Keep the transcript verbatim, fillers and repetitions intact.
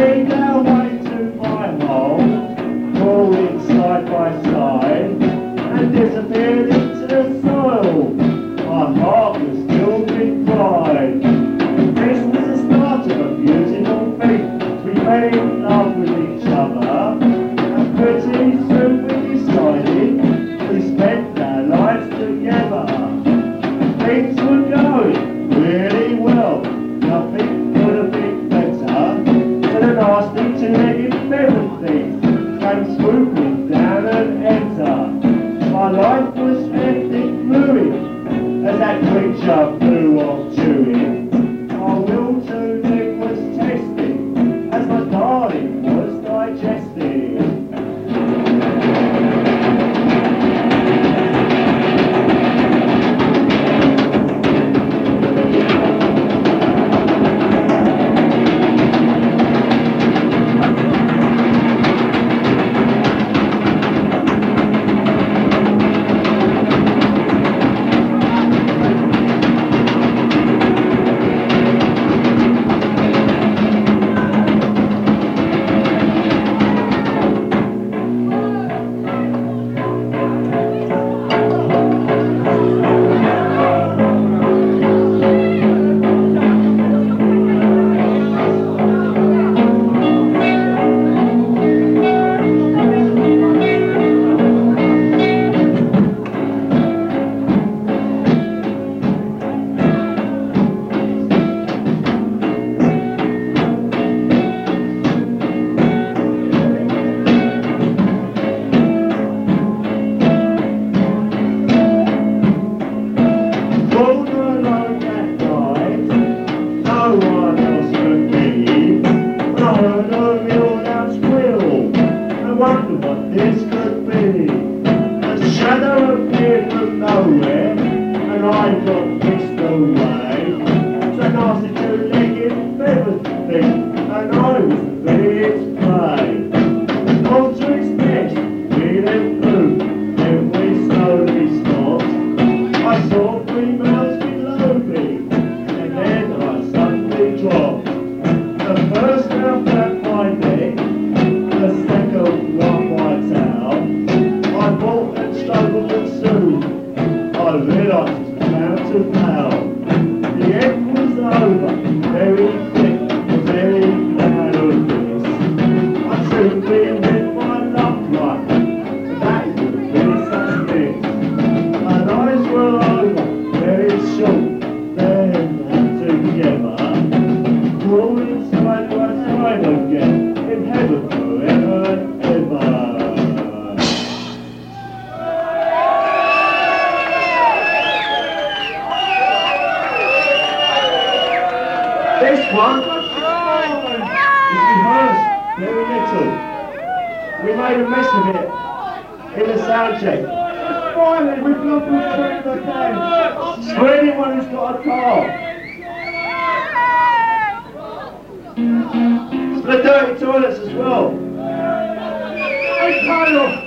made our way to my home, crawling side by side, and disappeared into the soil. My heart was filled with pride. This was the start of a beautiful thing. We fell in love with each other, and pretty soon we decided we spent our lives together. Things were going really well. Nothing could have been better than an nasty two-legged feather thief came swooping down and enter. My life was epic ruin as that creature flew off chewing. My will to live was tested as my darling was digested. The dirty toilets as well. Hey, Kyle!